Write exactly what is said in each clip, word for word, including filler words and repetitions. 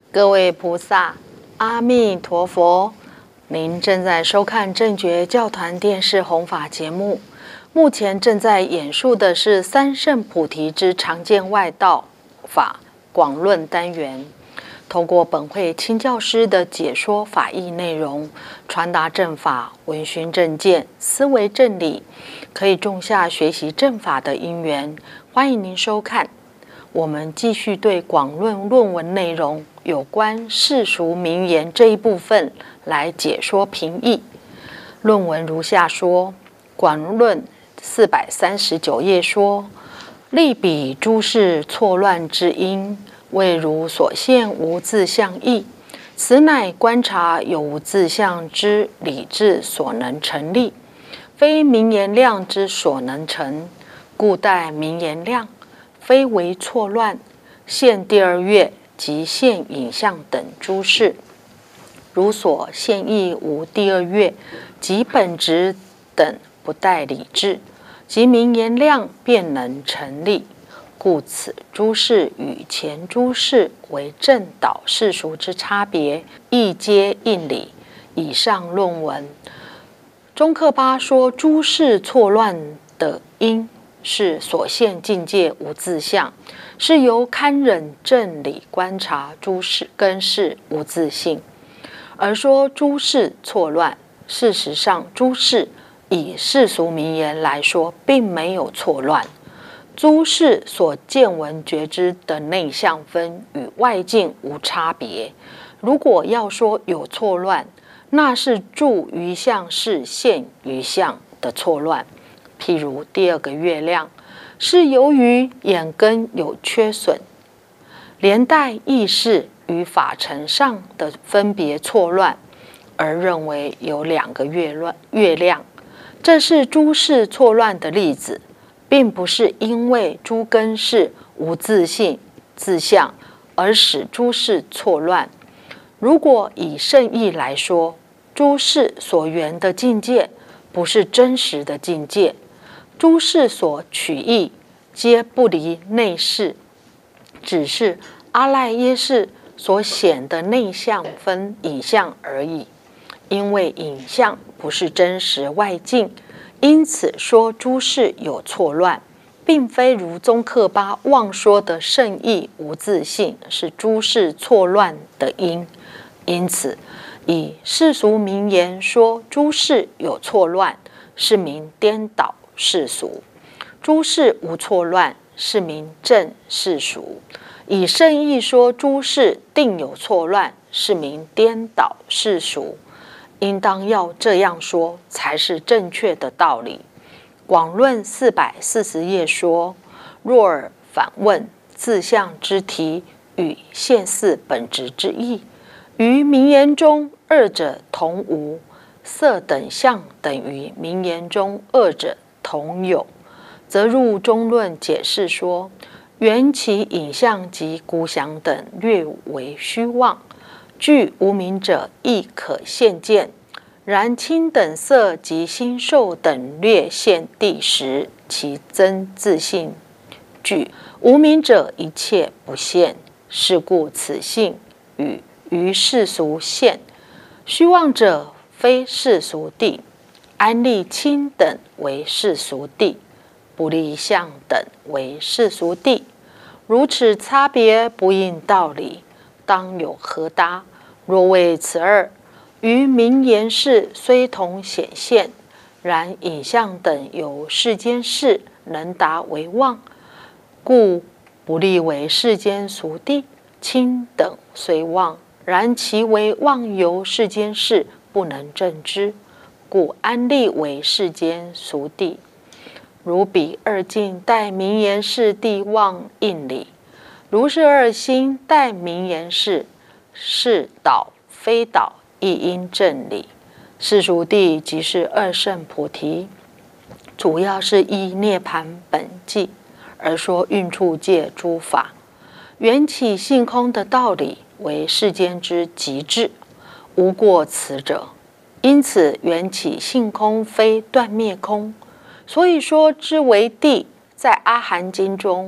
各位菩萨，阿弥陀佛！您正在收看正觉教团电视弘法节目。目前正在演述的是三圣菩提之常见外道法广论单元，透过本会亲教师的解说法义内容，传达正法，闻熏正见，思维正理，可以种下学习正法的因缘。欢迎您收看。我们继续对广论论文内容有关世俗名言这一部分来解说评议。论文如下说：广论四百三十九页说，立彼诸事错乱之因，未如所现无自相义，此乃观察有无自相之理智所能成立，非名言量之所能成，故待名言量非为错乱，现第二月即现影像等诸事，如所现义无第二月及本质等不待理智，即名言量便能成立。故此诸事与前诸事为正导世俗之差别，亦皆应理。以上论文，中克巴说诸事错乱的因是所现境界无自相，是由堪忍正理观察诸事根事无自性，而说诸事错乱。事实上，诸事以世俗名言来说，并没有错乱。诸事所见闻觉知的内相分与外境无差别。如果要说有错乱，那是住于相是现于相的错乱。譬如第二个月亮，是由于眼根有缺损，连带意识与法尘上的分别错乱，而认为有两个月乱月亮，这是诸事错乱的例子，并不是因为诸根事无自性自相而使诸事错乱。如果以圣义来说，诸事所缘的境界不是真实的境界，诸事所取义皆不离内事，只是阿赖耶识所显的内相分影像而已。因为影像不是真实外境，因此说诸事有错乱，并非如宗喀巴妄说的圣义无自性是诸事错乱的因。因此以世俗名言说诸事有错乱，是名颠倒世俗；诸事无错乱，是名正世俗。以圣义说诸事定有错乱，是名颠倒世俗。应当要这样说，才是正确的道理。广论四百四十页说：若尔反问自相之题与现似本质之意，于名言中二者同无，色等相等于名言中二者同有，则入中论解释说，缘起影像及孤想等略为虚妄，据无明者亦可现见，然亲等色及心受等略现地时，其真自性具无明者一切不现，是故此性与于世俗现。虚妄者非世俗谛，安立亲等为世俗谛，不立相等为世俗谛。如此差别不应道理，当有何答？若为此二，于名言事虽同显现，然影像等有世间事能达为妄，故不立为世间俗谛。亲等虽妄，然其为妄由世间事不能证之，故安立为世间俗谛。如彼二境待名言事谛妄应理，如是二心待名言事是导非导，亦应正理。世俗谛即是二圣菩提，主要是依涅盘本际而说运处界诸法，缘起性空的道理为世间之极致，无过此者。因此缘起性空非断灭空，所以说之为谛。在阿含经中，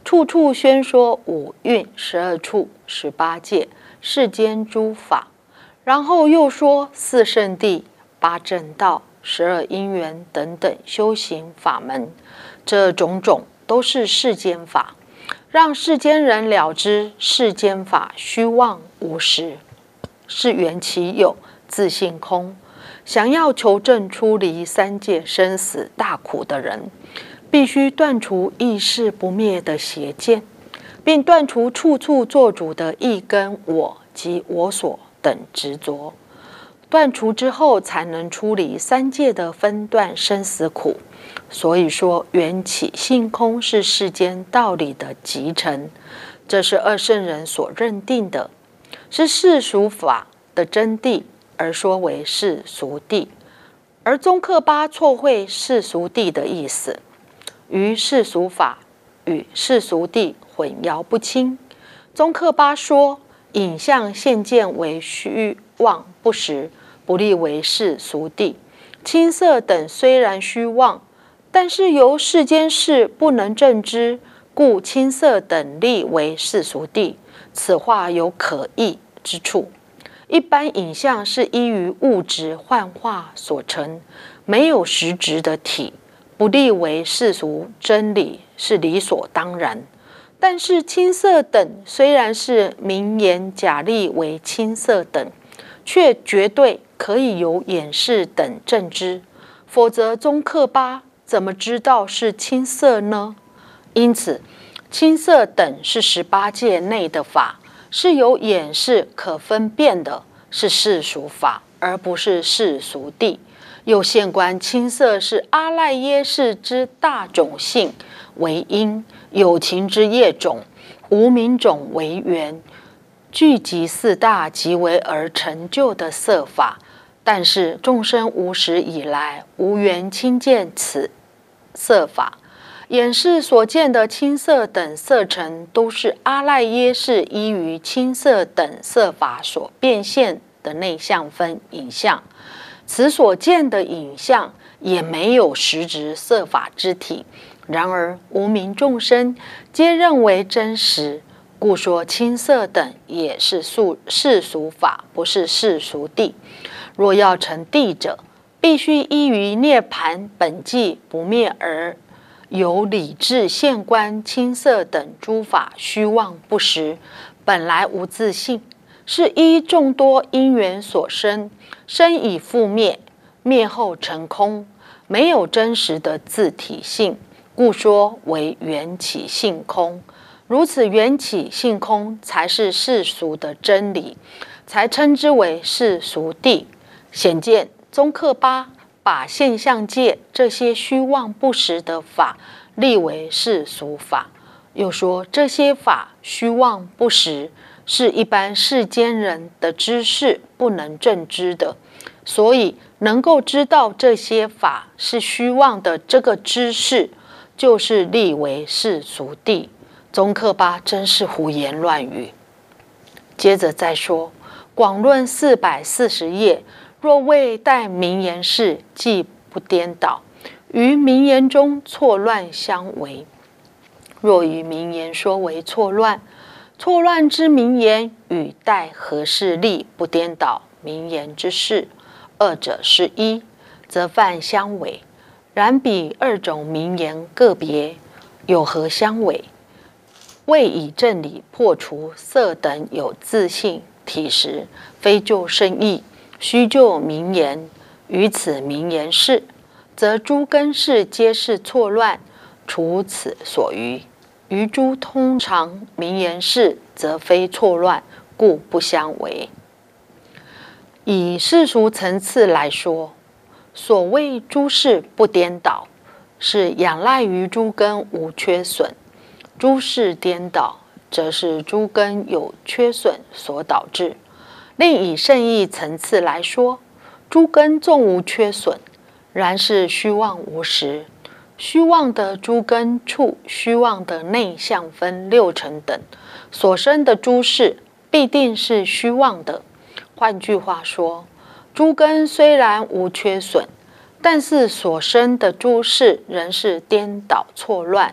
处处宣说五蕴、十二处、十八界、世间诸法，然后又说四圣谛、八正道、十二因缘等等修行法门，这种种都是世间法，让世间人了知世间法虚妄无实，是缘起有，自性空。想要求证出离三界生死大苦的人，必须断除意识不灭的邪见，并断除处处做主的意根我及我所等执着。断除之后，才能出离三界的分段生死苦。所以说，缘起性空是世间道理的集成，这是二圣人所认定的，是世俗法的真谛，而说为世俗谛。而宗喀巴错会世俗谛的意思，于世俗法与世俗谛混淆不清。宗喀巴说，影像现见为虚妄不实，不立为世俗谛。青色等虽然虚妄，但是由世间事不能证知，故青色等立为世俗谛。此话有可议之处。一般影像是依于物质幻化所成，没有实质的体，不立为世俗真理是理所当然。但是青色等虽然是名言假立为青色等，却绝对可以由眼识等证知，否则宗喀巴怎么知道是青色呢？因此，青色等是十八界内的法，是由眼识可分辨的，是世俗法，而不是世俗谛。又现观青色是阿赖耶识之大种性为因，有情之业种，无明种为缘，聚集四大即为而成就的色法。但是众生无始以来无缘亲见此色法，眼识所见的青色等色尘，都是阿赖耶识依于青色等色法所变现的内相分影像。此所见的影像也没有实质色法之体，然而无明众生皆认为真实，故说青色等也是世俗法，不是世俗谛。若要成谛者，必须依于涅盘本际不灭而由理智现观青色等诸法虚妄不实，本来无自性，是依众多因缘所生，生已复灭，灭后成空，没有真实的自体性，故说为缘起性空。如此缘起性空才是世俗的真理，才称之为世俗谛。显见宗喀巴把现象界这些虚妄不实的法立为世俗法，又说这些法虚妄不实，是一般世间人的知识不能证知的，所以能够知道这些法是虚妄的这个知识，就是立为世俗谛。宗喀巴真是胡言乱语。接着再说，广论四百四十页，若未带名言事，即不颠倒，于名言中错乱相违。若于名言说为错乱，错乱之名言与带何事力不颠倒名言之事，二者是一，则犯相违。然彼二种名言个别有何相违？为以正理破除色等有自性体时，非就圣义，须就名言。于此名言事，则诸根事皆是错乱，除此所余。于诸通常名言事，则非错乱，故不相违。以世俗层次来说，所谓诸事不颠倒，是仰赖于诸根无缺损；诸事颠倒，则是诸根有缺损所导致。另以圣义层次来说，诸根纵无缺损，然是虚妄无实。虚妄的诸根处，虚妄的内相分六尘等所生的诸事，必定是虚妄的。换句话说，诸根虽然无缺损，但是所生的诸事仍是颠倒错乱，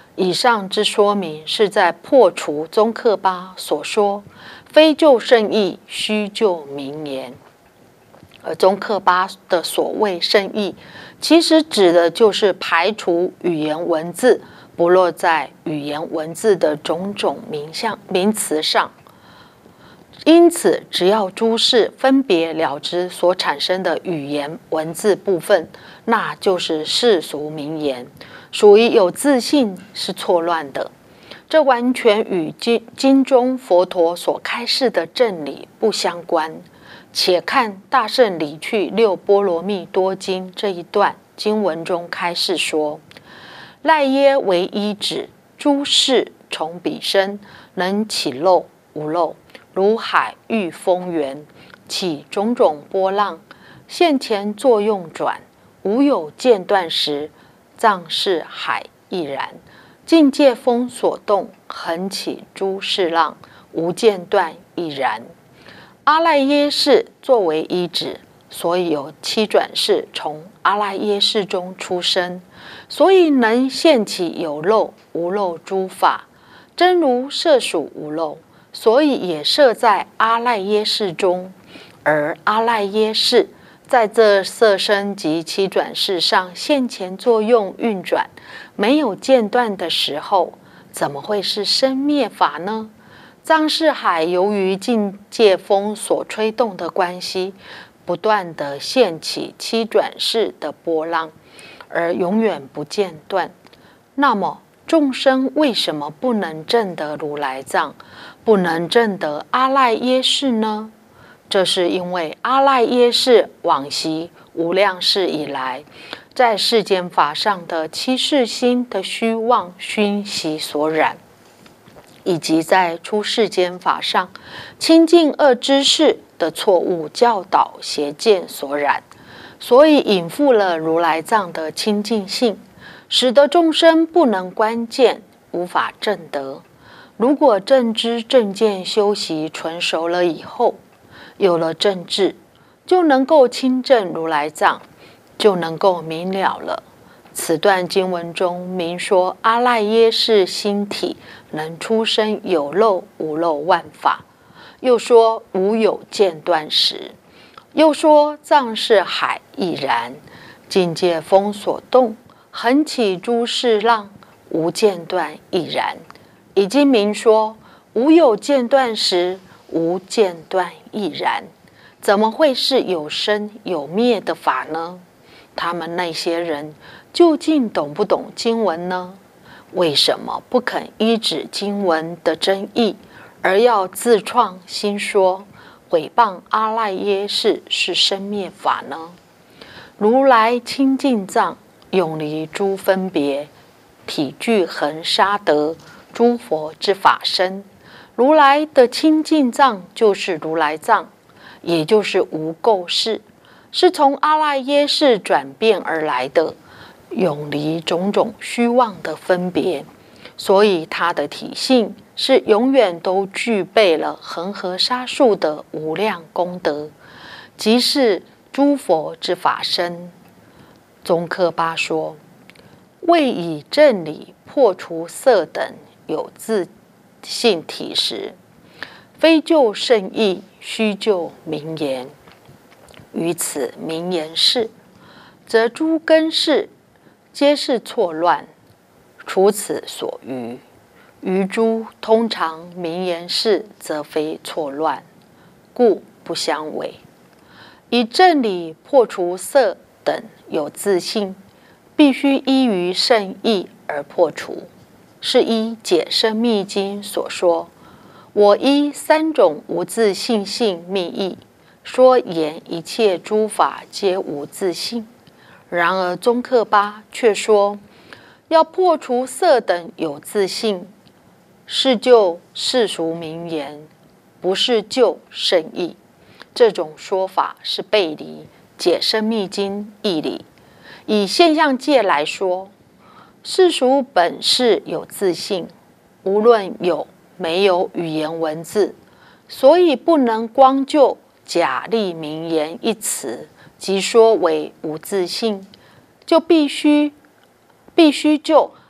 以上之说明是在破除宗喀巴所说非就圣义，须就名言。而宗喀巴的所谓圣义，其实指的就是排除语言文字不落在语言文字的种种名相名词上。因此，只要诸事分别了知所产生的语言文字部分，那就是世俗名言，属于有自性，是错乱的。这完全与经经中佛陀所开示的正理不相关。且看《大圣理趣六波罗蜜多经》这一段经文中开示说：赖耶为依止，诸事从彼生，能起漏无漏，如海遇风源，起种种波浪，现前作用转，无有间断时，藏是海亦然。境界风所动，横起诸事浪，无间断亦然。阿赖耶识作为依止，所以有七转世从阿赖耶识中出生，所以能现起有漏无漏诸法，真如摄属无漏，所以也摄在阿赖耶识中。而阿赖耶识在这色身及七转世上现前作用运转，没有间断的时候，怎么会是生灭法呢？藏识海由于境界风所吹动的关系，不断地现起七转世的波浪，而永远不间断。那么众生为什么不能证得如来藏，不能证得阿赖耶识呢？这是因为阿赖耶识往昔无量世以来，在世间法上的七世心的虚妄熏习所染，以及在出世间法上清净恶知识的错误教导邪见所染，所以隐覆了如来藏的清净性，使得众生不能观见，无法证得。如果正知正见修习纯熟了以后，有了正智，就能够亲证如来藏，就能够明了了。此段经文中明说阿赖耶识心体能出生有漏无漏万法，又说无有间断时，又说藏是海亦然，境界风所动，横起诸事浪，无间断亦然。已经明说无有间断时，无间断亦然。怎么会是有生有灭的法呢？他们那些人究竟懂不懂经文呢？为什么不肯依止经文的真意，而要自创新说，毁谤阿赖耶识是生灭法呢？如来清净藏永离诸分别，体具恒沙得诸佛之法身。如来的清净藏就是如来藏，也就是无垢识，是从阿赖耶识转变而来的，永离种种虚妄的分别，所以它的体性是永远都具备了恒河沙数的无量功德，即是诸佛之法身。宗喀巴说：为以正理破除色等有自性体时，非就圣义，须就名言。于此名言事，则诸根事皆是错乱，除此所余。余诸通常名言事，则非错乱，故不相违。以正理破除色等有自性，必须依于圣义而破除，是依解深密经所说：我依三种无自性性密意，说言一切诸法皆无自性。然而宗喀巴却说，要破除色等有自性，是就世俗名言，不是就圣义。这种说法是背离解深密经义理。以现象界来说，世俗本是有自性，无论有没有语言文字，所以不能光就假立名言一词即说为无自性，就必须必须就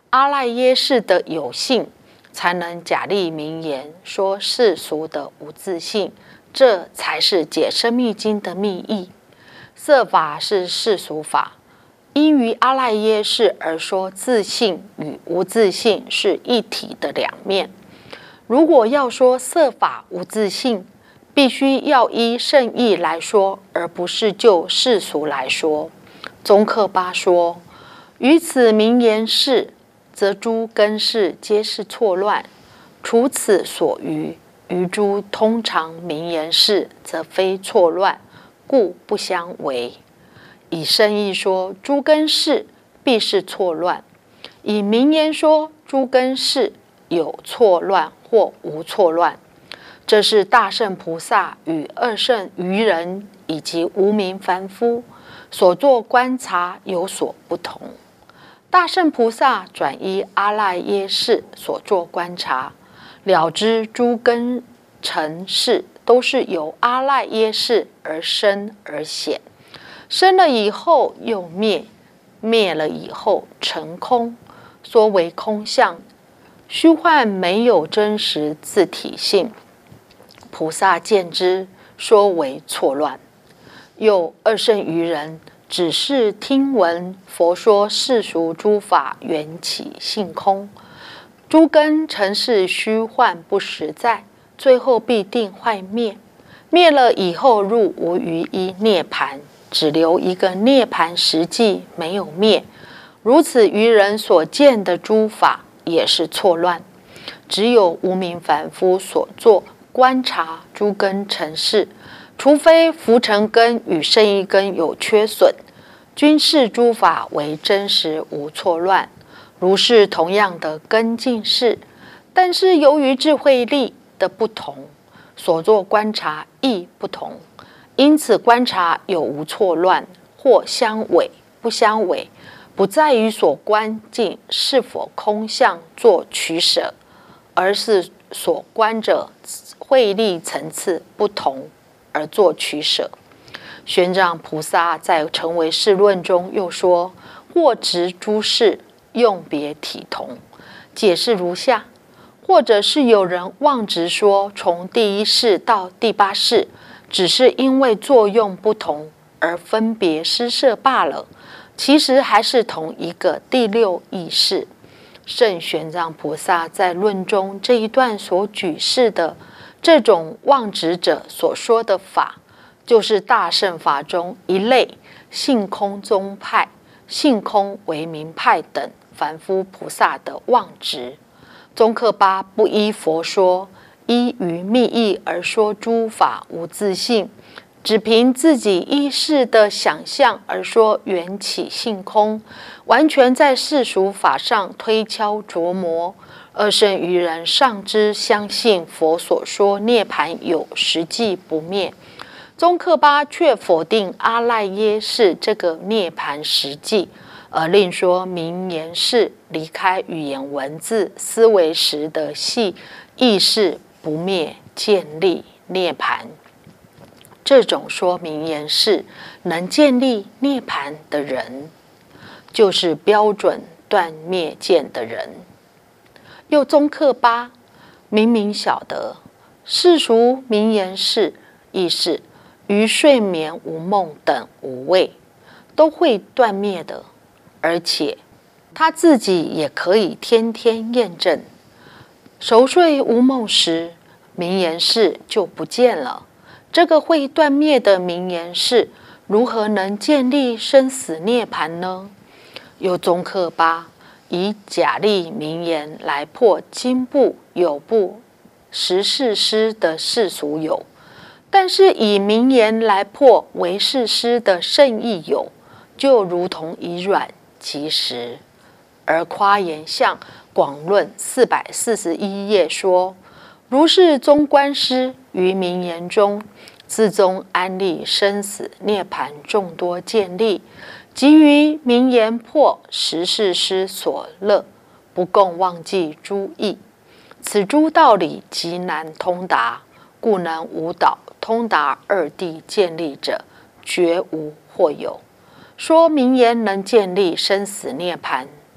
阿赖耶识的有性，才能假立名言，说世俗的无自性，这才是解深密经的密意。色法是世俗法，因于阿赖耶识而说自性与无自性是一体的两面。如果要说色法无自性，必须要依圣义来说，而不是就世俗来说。宗喀巴说：于此名言事，则诸根事皆是错乱；除此所余，余诸通常名言事，则非错乱，故不相违。以圣义说诸根事必是错乱，以名言说诸根事有错乱或无错乱。这是大圣菩萨与二圣愚人以及无明凡夫所作观察有所不同。大圣菩萨转依阿赖耶识所作观察，了知诸根尘事都是由阿赖耶识而生而显，生了以后又灭，灭了以后成空，说为空相，虚幻没有真实自体性。菩萨见之，说为错乱。又二圣愚人只是听闻佛说世俗诸法缘起性空，诸根尘世虚幻不实在，最后必定坏灭，灭了以后入无余一涅槃，只留一个涅槃实际，没有灭。如此愚人所见的诸法也是错乱，只有无明凡夫所作观察诸根尘世，除非浮尘根与圣意根有缺损，均视诸法为真实无错乱。如是同样的根境事，但是由于智慧力的不同，所作观察亦不同，因此观察有无错乱，或相违不相违，不在于所观境是否空相做取舍，而是所观者慧力层次不同而做取舍。玄奘菩萨在《成唯识论》中又说：或执诸事，用别体同。解释如下：或者是有人妄执说，从第一世到第八世，只是因为作用不同而分别施设罢了，其实还是同一个第六意识。圣玄奘菩萨在论中这一段所举示的这种妄执者所说的法，就是大乘法中一类性空宗派、性空为名派等凡夫菩萨的妄执。宗喀巴不依佛说，依于密意而说诸法无自性，只凭自己意识的想象而说缘起性空，完全在世俗法上推敲琢磨。二圣愚人尚知相信佛所说涅槃有实际不灭，宗喀巴却否定阿赖耶识这个涅槃实际，而另说名言是离开语言文字思维时的系意识不灭建立涅槃。这种说名言是能建立涅槃的人，就是标准断灭见的人。又宗喀巴明明晓得世俗名言是亦是于睡眠无梦等五味都会断灭的，而且他自己也可以天天验证。熟睡无梦时，名言是就不见了。这个会断灭的名言是如何能建立生死涅槃呢？又宗喀巴以假立名言来破经部有部十事师的世俗有，但是以名言来破唯识师的圣义有，就如同以软击石。而夸言相广论四百四十一页说，如是中观师于名言中自宗安立生死涅槃众多见立，即于名言破十事师所乐，不共忘记诸义。此诸道理极难通达，故能无导通达二谛建立者，绝无或有。说名言能建立生死涅槃，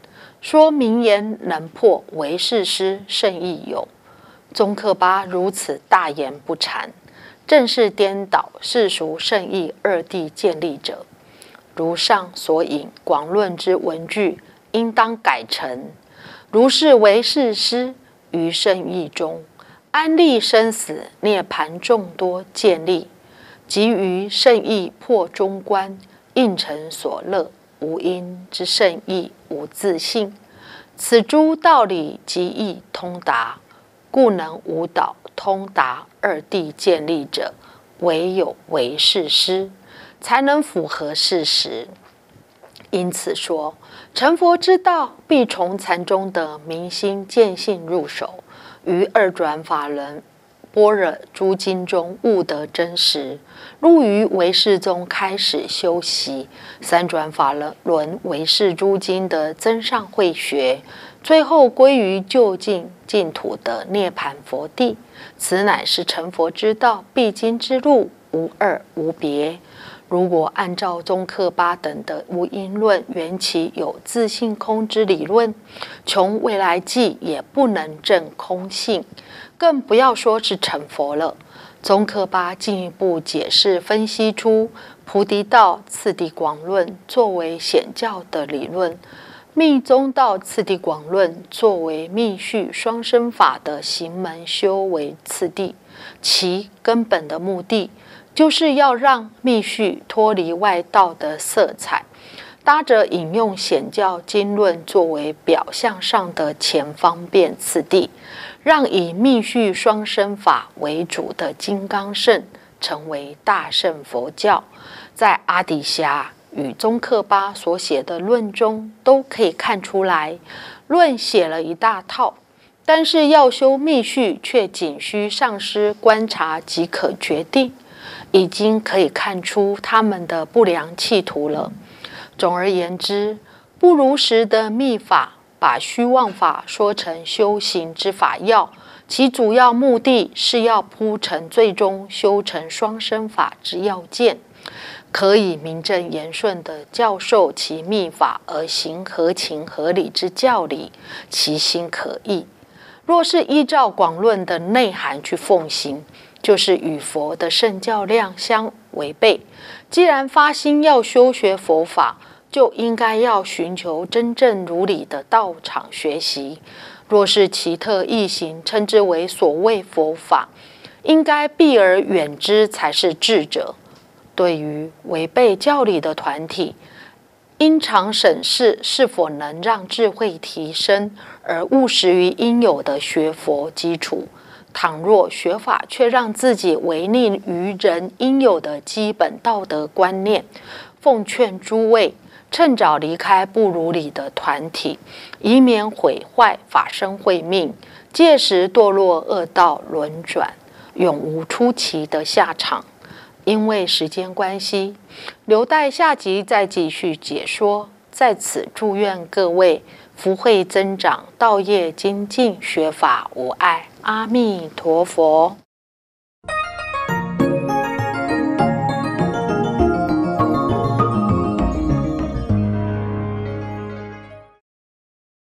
说名言能破唯识师甚易有。宗喀巴如此大言不惭，正是颠倒世俗圣义二谛建立者。如上所引广论之文句，应当改成：如是唯识师于圣义中，安立生死涅盘众多建立，即于圣义破中观，应成所乐，无因之圣义无自性。此诸道理极易通达，故能无导通达二谛建立者，唯有唯识师，才能符合事实。因此说，成佛之道必从禅中的明心见性入手，于二转法轮般若诸经中悟得真实，入于唯识中开始修习三转法轮唯识诸经的增上慧学，最后归于究竟净土的涅盘佛地。此乃是成佛之道必经之路，无二无别。如果按照宗喀巴等的无因论缘起有自性空之理论，穷未来际也不能证空性，更不要说是成佛了。宗喀巴进一步解释分析出菩提道次第广论作为显教的理论，密宗道次第广论作为密续双生法的行门修为次第，其根本的目的就是要让密续脱离外道的色彩，搭着引用显教经论作为表象上的前方便次第，让以密续双生法为主的金刚乘成为大乘佛教。在阿底峡与宗喀巴所写的论中都可以看出来，论写了一大套，但是要修密续却仅需上师观察即可决定，已经可以看出他们的不良企图了。总而言之，不如实的密法把虚妄法说成修行之法要，其主要目的是要铺陈最终修成双生法之要件，可以名正言顺地教授其密法而行合情合理之教理，其心可议。若是依照广论的内涵去奉行，就是与佛的圣教量相违背。既然发心要修学佛法，就应该要寻求真正如理的道场学习。若是奇特异行，称之为所谓佛法，应该避而远之才是智者。对于违背教理的团体，应常审视是否能让智慧提升，而务实于应有的学佛基础。倘若学法却让自己违逆于人应有的基本道德观念，奉劝诸位趁早离开不如理的团体，以免毁坏法身慧命，届时堕落恶道轮转，永无出奇的下场。因为时间关系，留待下集再继续解说。在此祝愿各位福慧增长，道业精进，学法无碍。阿弥陀佛。